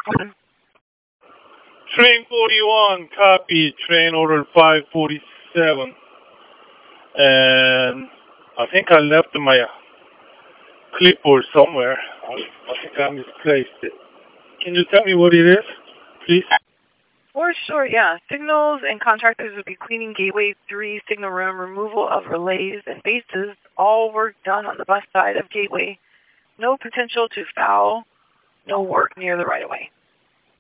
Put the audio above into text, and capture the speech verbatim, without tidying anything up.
Train forty-one, copy. Train order five forty-seven. And I think I left my clipboard somewhere. I, I think I misplaced it. Can you tell me what it is, please? For sure, yeah. Signals and contractors will be cleaning Gateway three signal room, removal of relays and bases, all work done on the bus side of Gateway. No potential to foul, no work near the right-of-way.